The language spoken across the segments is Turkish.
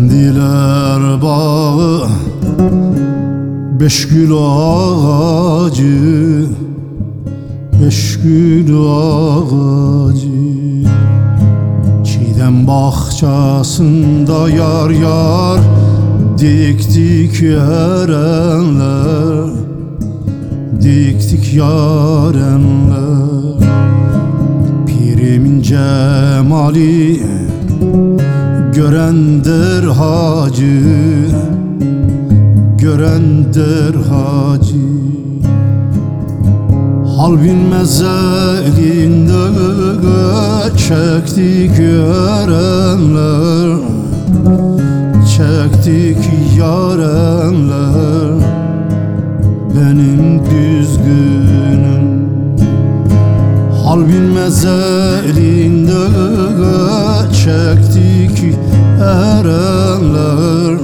Efendiler bağı, beş gül ağacı, beş gül ağacı. Çiğdem bahçasında yar yar diktik yarenler, diktik yarenler. Pirimin cemali görendir hacı, görendir hacı. Hal bilmez elinde çektik yarenler, çektik yarenler. Benim düzgünüm hal bilmez elinde çektik erenler,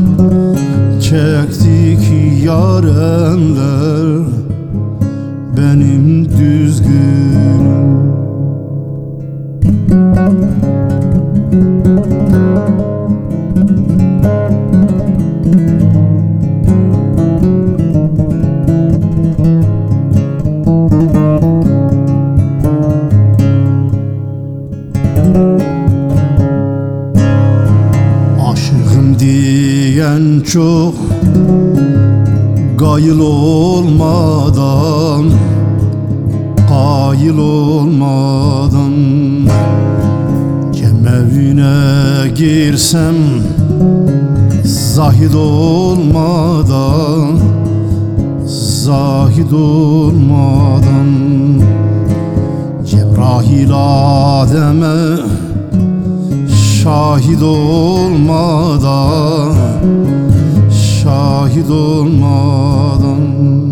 çektik yarenler. Benim düzgünüm. Aşığım diyen çok, gayıl olmadan, gayıl olmadan. Cemevine girsem zahid olmadan, zahid olmadan. Cebrail Adem'e şahit olmadan, şahit olmadan.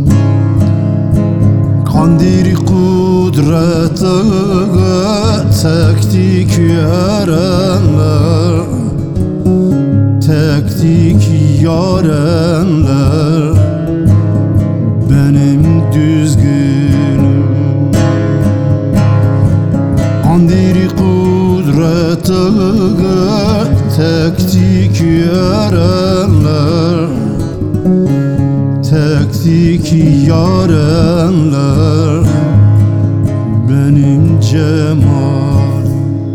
Kandiri kudrete tektik yarenler, tektik yarenler. Benim düzgünüm. Kandiri kudrete tektik yarenler, tektik yarenler. Benim cemalim.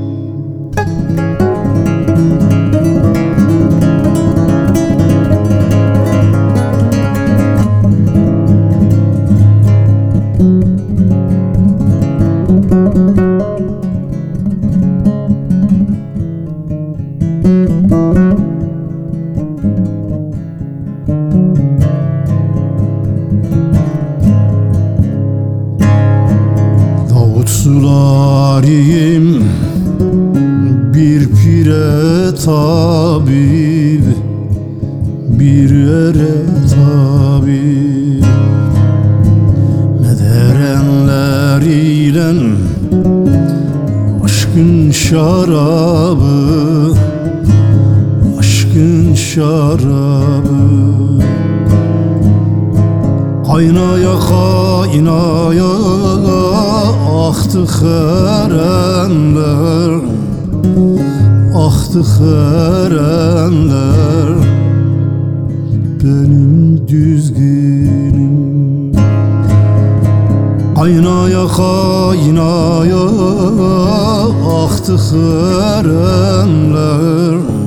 Sulariyim bir pire tabip, bir ere tabip. Mederenler ile aşkın şarabı, aşkın şarabı. Kaynaya kaynaya aktı erenler, aktı erenler. Benim düzgünüm. Kaynaya kaynaya aktı erenler,